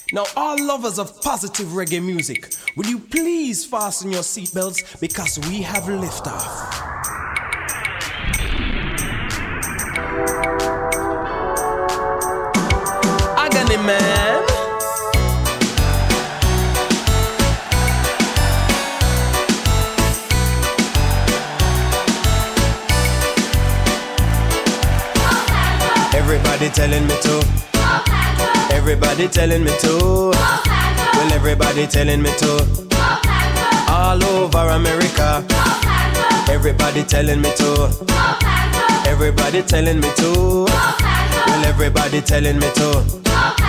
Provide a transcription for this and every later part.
Now, all lovers of positive reggae music, will you please fasten your seatbelts because we have liftoff. Agony man. Everybody telling me to. Everybody telling me to. Well, everybody telling me to. All over America. Everybody telling me to. Everybody telling me to. Well, everybody telling me to.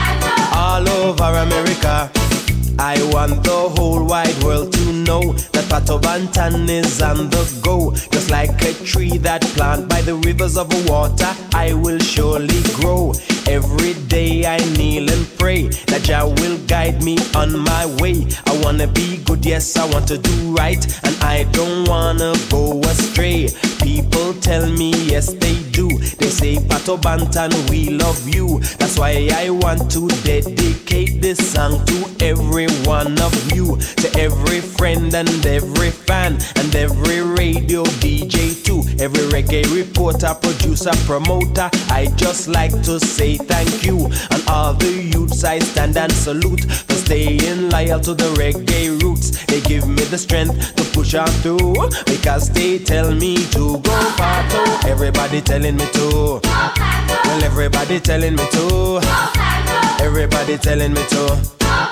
All over America. I want the whole wide world to know that Pato Banton is on the go. Just like a tree that planted by the rivers of water, I will surely grow. Every day I kneel and pray that Jah will guide me on my way. I wanna be good, yes, I want to do right, and I don't wanna go astray. People tell me, yes, they do. They say, Pato Banton, we love you. That's why I want to dedicate this song to every one of you, to every friend and every fan, and every radio DJ too, every reggae reporter, producer, promoter. I just like to say thank you. And all the youths I stand and salute for staying loyal to the reggae roots. They give me the strength to push on through, because they tell me to go Pato. Everybody telling me to. Well, everybody telling me to. Everybody telling me to.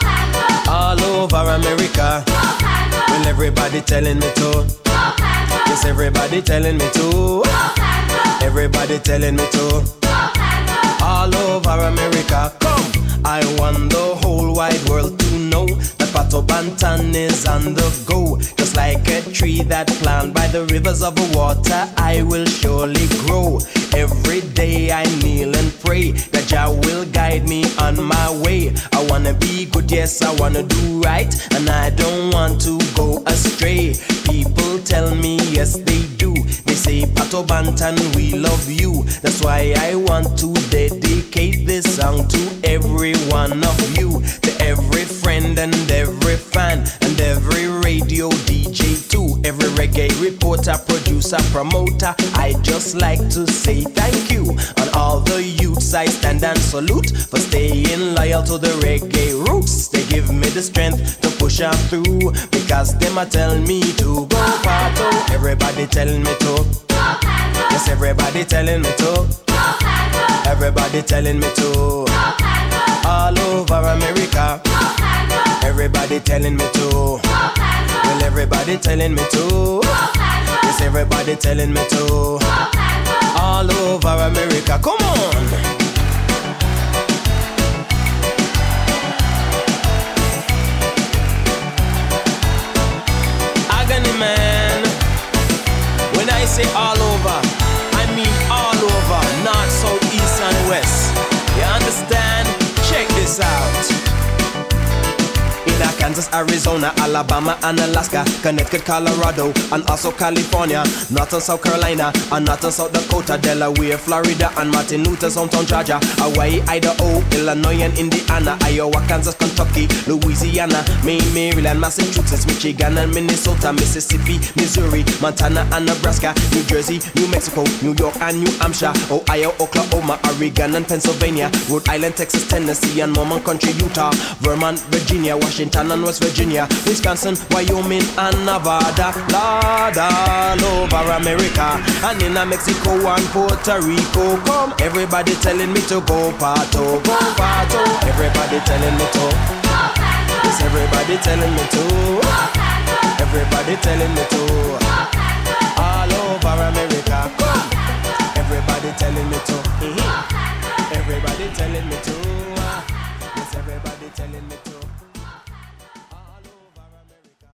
All over America. Well, everybody telling me to. Yes, everybody telling me to. Everybody telling me to. All over America, come! I want the whole wide world to know that Pato Banton is on the go. Just like a tree that planted by the rivers of water, I will surely grow. Every day I kneel and pray that Jah will guide me on my way. I wanna be good, yes, I wanna do right, and I don't want to go astray. People tell me, yes, they do. They say, Pato Banton, we love you. That's why I want to dedicate this song to every one of you, to every friend and every fan, and every radio DJ too, every reggae reporter, producer, promoter. I just like to say thank you. On all the youths I stand and salute for staying loyal to the reggae roots. They give me the strength to push on through, because them a tell me to go Pato. Everybody telling me to. Yes, everybody telling me to. Everybody telling me to. All over America. Everybody telling me to. Well, everybody telling me to. Yes, everybody telling me to. All over America. Come on. Agony man. When I say all over, I mean all over, north, south, east and west. You understand? Check this out. In Kansas, Arizona, Alabama and Alaska, Connecticut, Colorado, and also California, North and South Carolina, and North and South Dakota, Delaware, Florida, and Martin Luther's hometown, Georgia, Hawaii, Idaho, Illinois, and Indiana, Iowa, Kansas, Kentucky, Louisiana, Maine, Maryland, Massachusetts, Michigan, and Minnesota, Mississippi, Missouri, Montana, and Nebraska, New Jersey, New Mexico, New York, and New Hampshire, Ohio, Oklahoma, Oregon, and Pennsylvania, Rhode Island, Texas, Tennessee, and Mormon Country, Utah, Vermont, Virginia, Washington, and West Virginia, Wisconsin, Wyoming, and Nevada, Lord, all over America, and in Mexico and Puerto Rico. Come, everybody telling me to go Pato, go Pato. Everybody telling me to. Yes, everybody telling me to. Everybody telling me to. All over America. Come, everybody telling me to. Everybody telling me to.